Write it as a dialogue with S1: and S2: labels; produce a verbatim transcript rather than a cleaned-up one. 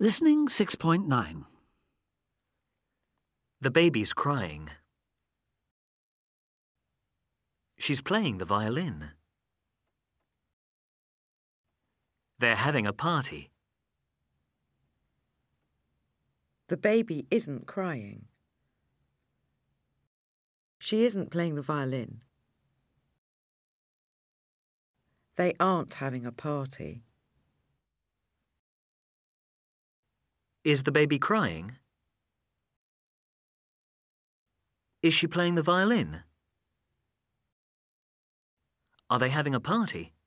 S1: Listening six point nine.
S2: The baby's crying. She's playing the violin. They're having a party.
S3: The baby isn't crying. She isn't playing the violin. They aren't having a party.
S2: Is the baby crying? Is she playing the violin? Are they having a party?